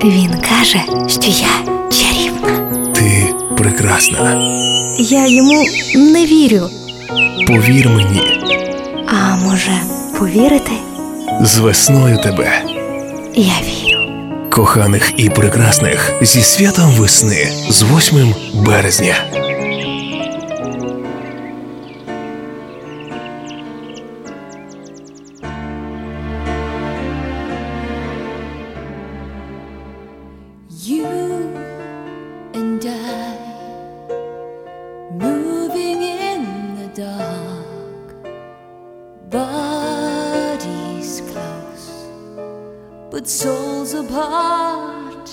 Він каже, що я чарівна. Ти прекрасна. Я йому не вірю. Повір мені. А може, повірити? З весною тебе, Я вірю. коханих і прекрасних, зі святом весни, з 8 березня. You and I, moving in the dark, bodies close, but souls apart.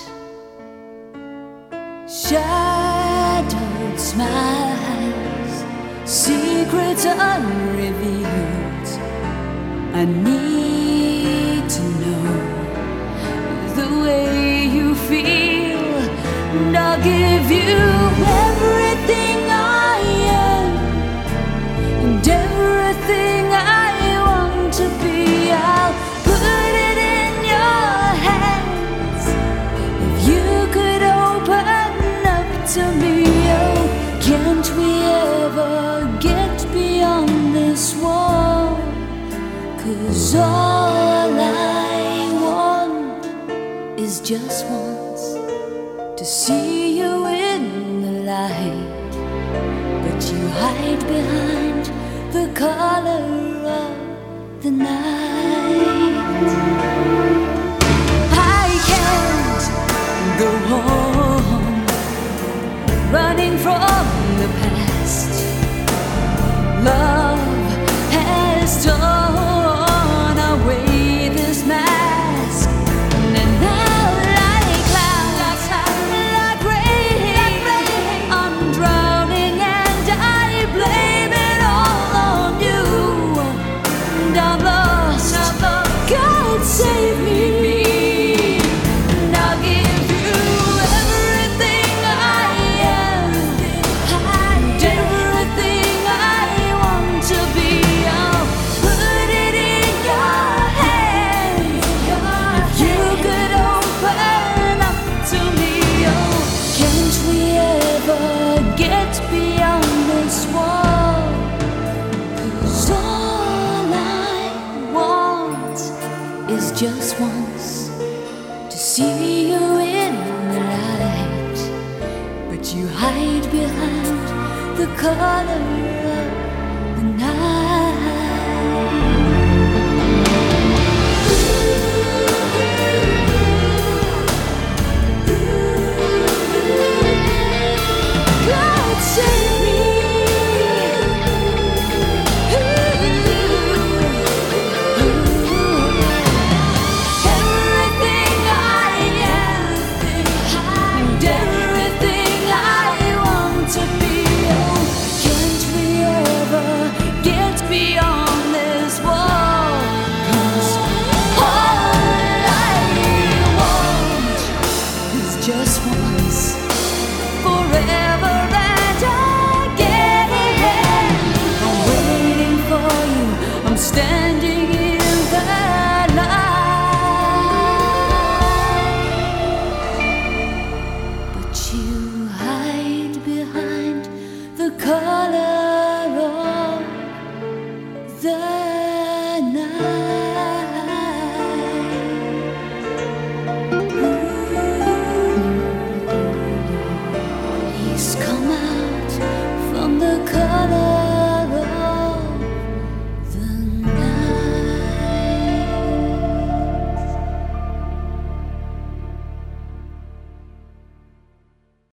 Shadowed smiles, secrets unrevealed. I need to know the way you feel, and I'll give you everything I am and everything I want to be. I'll put it in your hands. If you could open up to me, oh, can't we ever get beyond this wall? 'Cause all I want is just once to see you in the light, but you hide behind the color of the night. I can't go on running from the past. Love has torn away this mask, and now like clouds, like rain, I'm drowning and I blame it all on you. And I'm lost, God save me. And I'll give you everything I am and everything I want to be. I'll put it in your hands. If you could open up to me, oh, can't we ever get beyond this wall? 'Cause all I want is just once to see you in the light, but you hide behind the color